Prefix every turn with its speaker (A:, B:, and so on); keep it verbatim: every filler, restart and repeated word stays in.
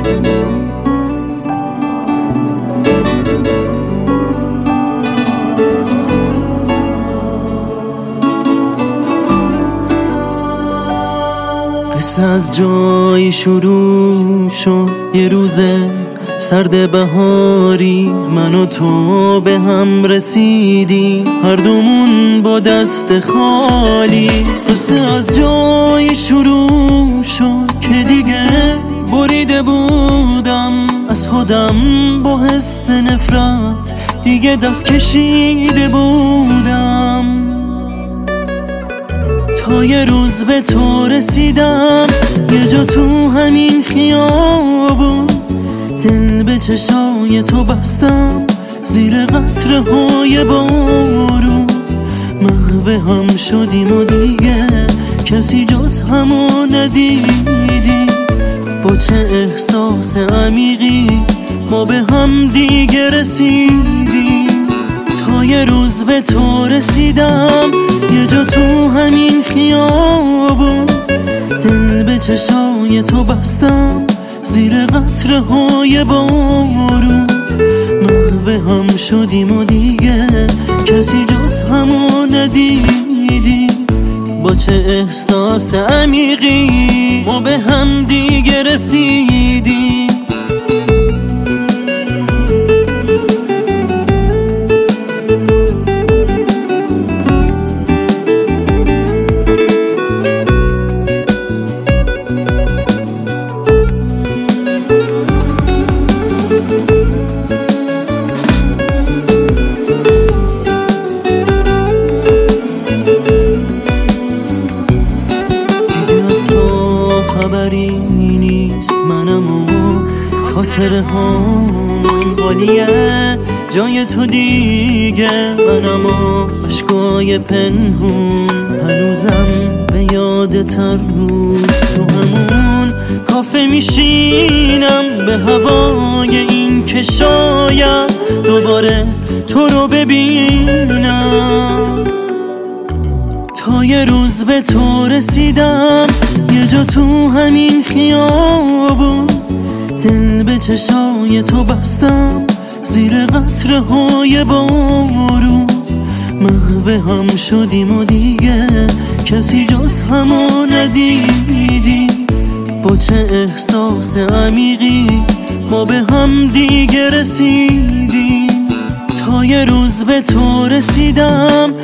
A: قصه از جایی شروع شد، یه روز سرد بهاری من و تو به هم رسیدی، هر دومون با دست خالی. قصه از جایی شروع شد که دیگه بریده بودم از خودم، با حس نفرت دیگه دست کشیده بودم، تا یه روز به تو رسیدم، یه جا تو همین خیابون دل به چشای تو بستم، زیر قطره های بارون محو هم شدیم و دیگه کسی جز همو ندیدیم. با چه احساس عمیقی ما به هم دیگه رسیدیم، تا یه روز به تو رسیدم، یه جا تو همین خیابون دل به چشای تو بستم، زیر قطره های بارون محو هم شدیم و دیگه کسی جز همو ندیدیم. با چه احساس عمیقی ما به هم دیگه رسیدیم. خبری نیست منم و خاطره هامون خالیه، جای تو دیگه منم و عشقای پنهون، هنوزم به یادت هر روز تو همون کافه میشینم، به هوای این که شاید دوباره تو رو ببینم. تا یه روز به تو رسیدم، یه جا تو همین خیابون دل به چشای تو بستم، زیر قطره های بارون محو هم شدیم و دیگه کسی جز همو ندیدیم. با چه احساس عمیقی ما به هم دیگه رسیدیم، تا یه روز به تو رسیدم،